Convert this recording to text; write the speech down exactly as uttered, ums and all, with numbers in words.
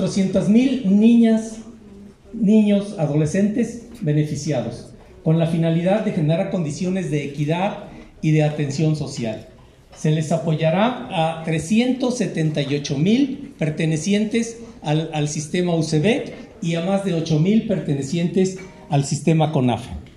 cuatrocientas mil niñas, niños, adolescentes beneficiados, con la finalidad de generar condiciones de equidad y de atención social. Se les apoyará a trescientos setenta y ocho mil pertenecientes al, al sistema U C B y a más de ocho mil pertenecientes al sistema CONAFE.